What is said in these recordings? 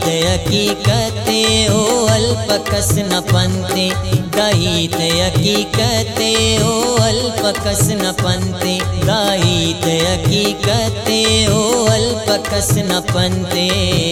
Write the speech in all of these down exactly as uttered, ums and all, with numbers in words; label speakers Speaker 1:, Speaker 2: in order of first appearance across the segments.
Speaker 1: हकीकते ओ अल्पकस न पंते दाहित हकीकते ओ अल्पकस न पंते दाहित हकीकते ओ अल्पकस न पंते।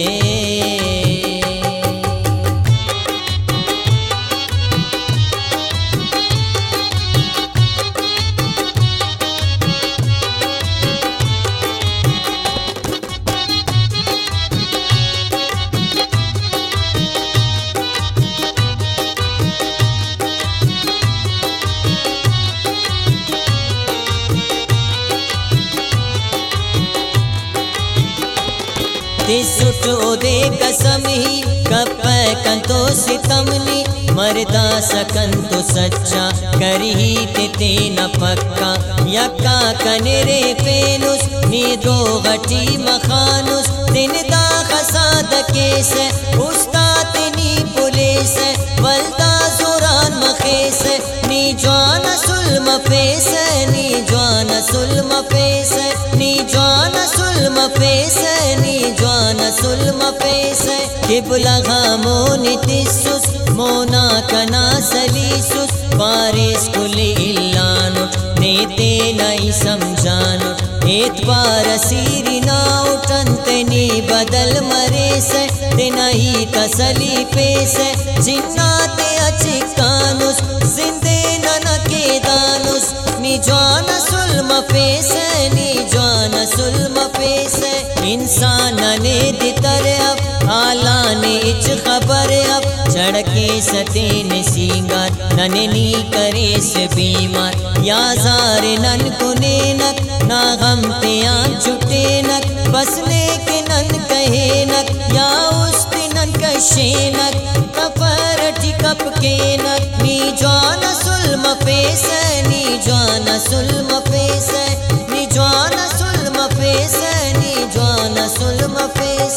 Speaker 1: सुटो दे कसम ही कप कंतो सितमनी मरदा सकन तो सच्चा करी ते तेना पक्का यक्का कनेरे पेनुस नीदो गटी मखानुस दिन दा खसाद केस उस्ताद नी पुलिस वल्दा जुरान मखेस नी जवान सुल्म फेस नी जवान सुल्म फेस नी जवान सुल्म फेस नी जवान सुल्म फेस किबला गामोनी तिस्सुस मोना कना सलीसुस पारिस कुली इल्लानु नेते नहीं समझानु एतबार सीरी ना उठनते नी बदल मरे से ते नहीं तसली पेस जिन्नाते अचिकानुस जिंदे नन के दानुस नी जान सुल्म पेस नी जान सुल्म पेस इंसान ने दितर अब आला ने इच खबर अब चढ़के सतेन सिंगार नने नी करे से बीमार या जार नन कुने नक ना गम ते आम छुटे नक बसने के नन कहे नक या उस नन कशे नक कफर टिकप के नक नी जान सुल्म पेस नी जान सुल्म पेस नी जान सुल्म पेस नी जान सुल्म पेस।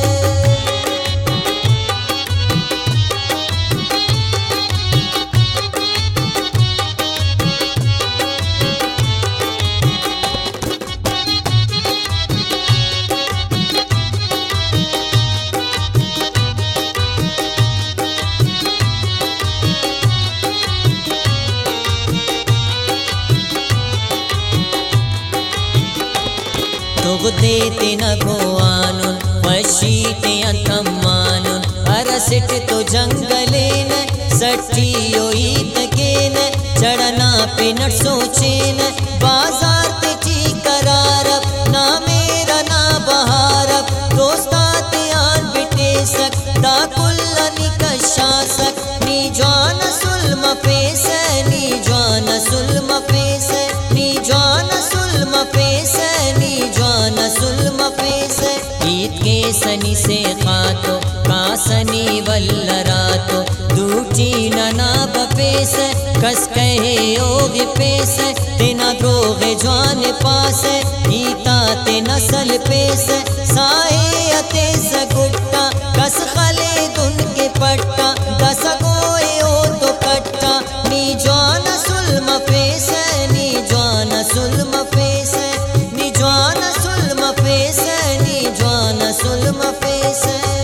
Speaker 1: देते न गोआनुन वशीते अंतमानुन अरसिट तो जंगले न सट्टी ओईत के न चढ़ना पे न सोचे न बाजार ते ची करारब ना मेरा ना बहारब दोस्ताते आन बिटे सक दा कुल्ला निकशा सक नी जान सुल्म पेस नी जान सुल्म पेस नी जान सुल्म पेस नी जान सुल्म पेस ईद के सनी से खातो कासनी वल्लरातो दूटी नना बपेस कस कहे ओगे पेस तेना द्रोगे जान पास ईता ते नसल पेस साए अते सगुट्टा कस खले दुन के पट्टा दस गोए ओ तो कट्टा नी जान सुल्म पेस नी जान सुल्म पेस नी जान सुल्म पेस नी जान सुल्म पेस।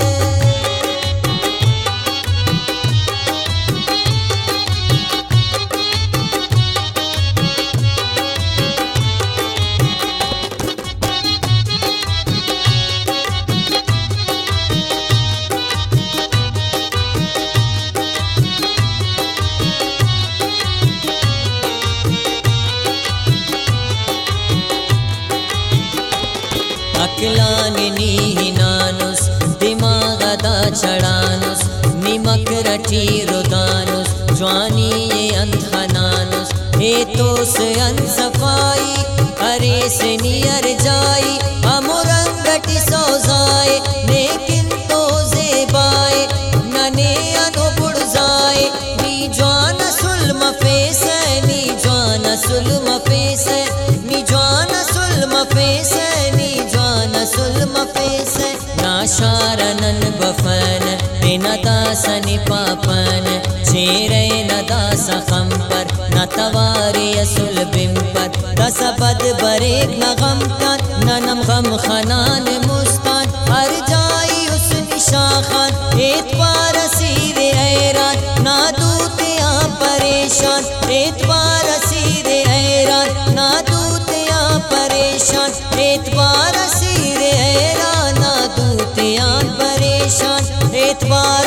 Speaker 1: अकलाने नी नानुस दिमाग दा चढ़ानुस निमक रटी रुदानुस ज्वानी ये अंधनानुस हे तो से अनसफाई अरे से नियर जाई अमुरंगटी सोजाए लेकिन तो जेबाए नने अनो बुड़जाए नी जान सुल्म पेस नी जान सुल्म पेस नी जान सुल्म पेस नी जान सुल्म पेस नाशारनन बफन तेना दासनि पापन चेरे न दास खम पर न तवारी असुल बिम पर दस बद बरेक न गम तन ननम गम खनान मुस्तान हर जाई उस निश शाखान एतबार असीर ऐरान ना दूते आ परेशान एतबार असीर ऐरान ना दूते आ परेशान एतबार असीर ऐरान ना दूते आ परेशान एतबार